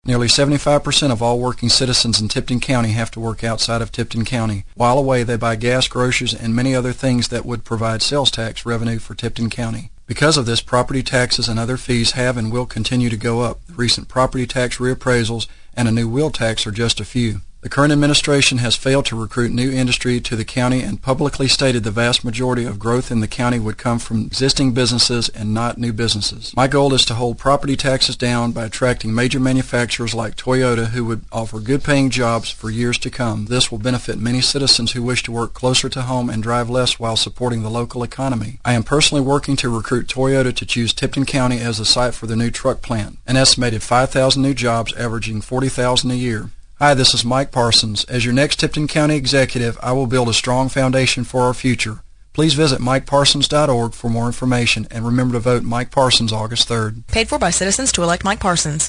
Nearly 75% of all working citizens in Tipton County have to work outside of Tipton County. While away, they buy gas, groceries, and many other things that would provide sales tax revenue for Tipton County. Because of this, property taxes and other fees have and will continue to go up. The recent property tax reappraisals and a new wheel tax are just a few. The current administration has failed to recruit new industry to the county and publicly stated the vast majority of growth in the county would come from existing businesses and not new businesses. My goal is to hold property taxes down by attracting major manufacturers like Toyota who would offer good-paying jobs for years to come. This will benefit many citizens who wish to work closer to home and drive less while supporting the local economy. I am personally working to recruit Toyota to choose Tipton County as the site for their new truck plant. An estimated 5,000 new jobs averaging $40,000 a year. Hi, this is Mike Parsons. As your next Tipton County executive, I will build a strong foundation for our future. Please visit MikeParsons.org for more information and remember to vote Mike Parsons August 3rd. Paid for by citizens to elect Mike Parsons.